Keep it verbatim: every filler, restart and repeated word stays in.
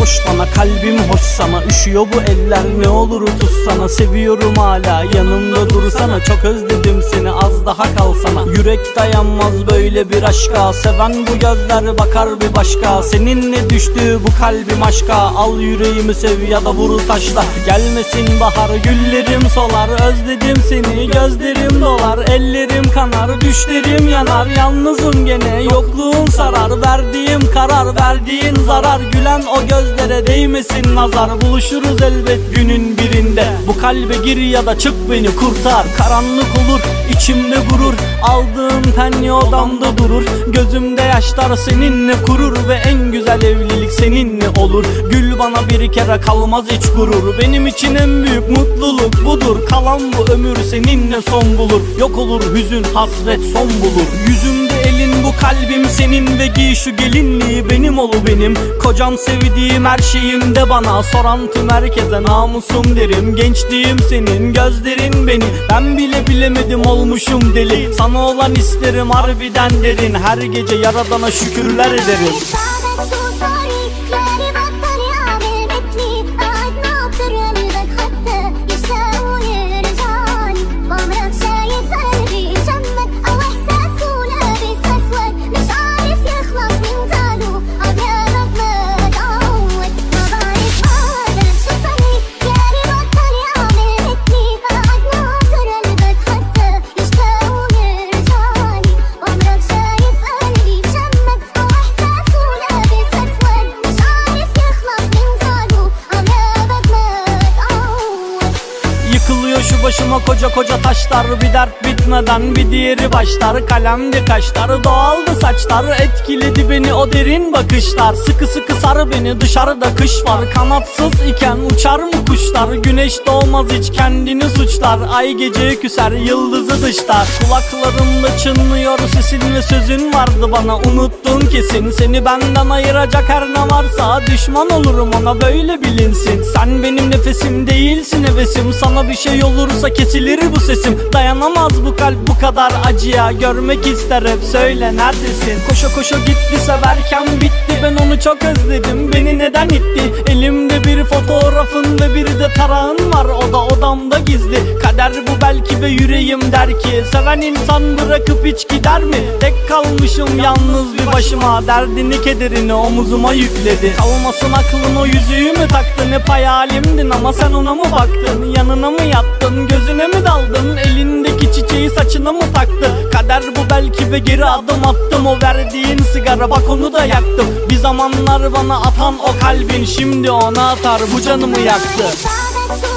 koş bana, kalbim hoş sana. Üşüyor bu eller, ne olur tutsana. Seviyorum hala, yanımda dursana. Çok özledim seni, az daha kalsana. Yürek dayanmaz böyle bir aşka. Seven bu gözler bakar bir başka. Seninle düştü bu kalbim aşka. Al yüreğimi sev ya da vur taşla. Gelmesin bahar, güllerim solar. Özledim seni, gözlerim dolar. Ellerim kanar, düşlerim yanar. Yalnızım gene, yokluğun sarar. Verdiğim karar, verdiğin zarar. Gülen o gözlere değmesin nazar. Buluşuruz elbet günün birinde. Bu kalbe gir ya da çık, beni kurtar. Karanlık olur, içimde gurur. Aldığım penye odamda durur. Gözümde yaşlar seninle kurur. Ve en güzel evlilik seninle olur. Gül bana bir kere, kalmaz hiç gurur. Benim için en büyük mutluluk budur. Kalan bu ömür seninle son bulur. Yok olur hüzün, hasret son bulur. Yüzümde elin, bu kalbim senin. Ve giy şu gelinliği, benim olu benim. Kocam, sevdiğim, her şeyim de bana. Soran tüm herkese namusum derim. Gençliğim senin, gözlerin benim. Ben bile bilemedim, olmuşum deli. Sana olan isterim harbiden derin. Her gece yaradana şükürler ederim. Yıkılıyor şu başıma koca koca taşlar. Bir dert bitmeden bir diğeri başlar. Kalemdi kaşlar, doğaldı saçlar. Etkiledi beni o derin bakışlar. Sıkı sıkı sar beni, dışarıda kış var. Kanatsız iken uçar mı kuşlar? Güneş doğmaz hiç kendini suçlar. Ay geceye küser, yıldızı dışlar. Kulaklarımda çınlıyor sesin ve sözün vardı bana. Unuttun kesin, seni benden ayıracak her ne varsa. Düşman olurum ona, böyle bilinsin. Sen benim nefesim değilsin, hevesim. Sana bir şey olursa kesilir bu sesim. Dayanamaz bu kalp bu kadar acıya. Görmek ister hep, söyle neredesin? Koşa koşa gitti, severken bitti. Ben onu çok özledim, beni neden itti? Elimde bir fotoğrafın ve bir de tarağın var. O da odamda gizli. Kader bu belki ve yüreğim der ki, seven insan bırakıp hiç gider mi? Tek kalmışım yalnız bir başıma. Derdini kederini omuzuma yükledi. Kalmasın aklın, o yüzüğü mü taktın? Hep hayalimdin ama sen ona mı baktın? Yanına mı yattın, gözüne mi daldın? Elindeki çiçeği saçına mı taktı? Kader bu belki ve geri adım attım. O verdiğin sigara, bak onu da yaktım. Bir zamanlar bana atan o kalbin, şimdi ona atar, bu canımı yaktı.